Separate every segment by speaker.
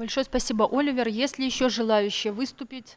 Speaker 1: Большое спасибо, Оливер. Есть ли еще желающие выступить?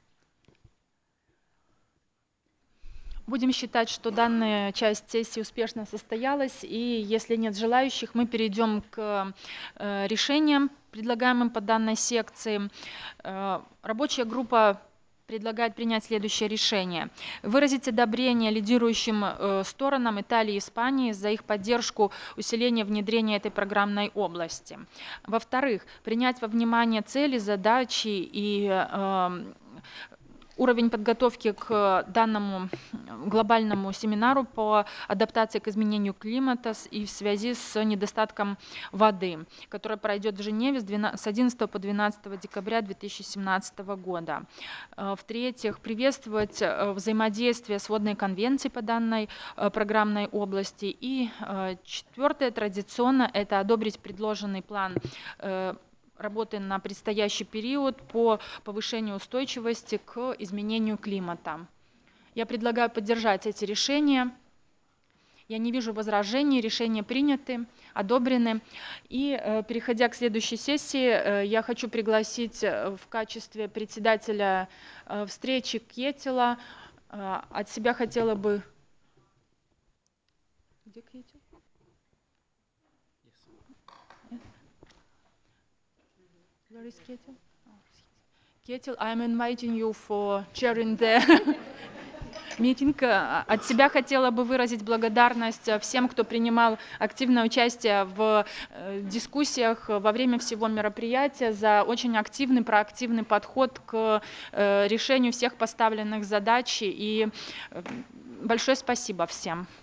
Speaker 1: Будем считать, что данная часть сессии успешно состоялась, и если нет желающих, мы перейдем к решениям, предлагаемым по данной секции. Рабочая группа предлагает принять следующее решение. Выразить одобрение лидирующим сторонам Италии и Испании за их поддержку усиления внедрения этой программной области. Во-вторых, принять во внимание цели, задачи и уровень подготовки к данному глобальному семинару по адаптации к изменению климата и в связи с недостатком воды, который пройдет в Женеве с 11 по 12 декабря 2017 года. В-третьих, приветствовать взаимодействие с водной конвенцией по данной программной области. И четвертое, традиционно, это одобрить предложенный план работы на предстоящий период по повышению устойчивости к изменению климата. Я предлагаю поддержать эти решения. Я не вижу возражений, решения приняты, одобрены. И переходя к следующей сессии, я хочу пригласить в качестве председателя встречи Кетила. От себя хотела бы... Где Кетил? Where is Ketil? Ketil, I'm inviting you for chairing the meeting. От себя хотела бы выразить благодарность всем, кто принимал активное участие в дискуссиях во время всего мероприятия, за очень активный, проактивный подход к решению всех поставленных задач. И большое спасибо всем.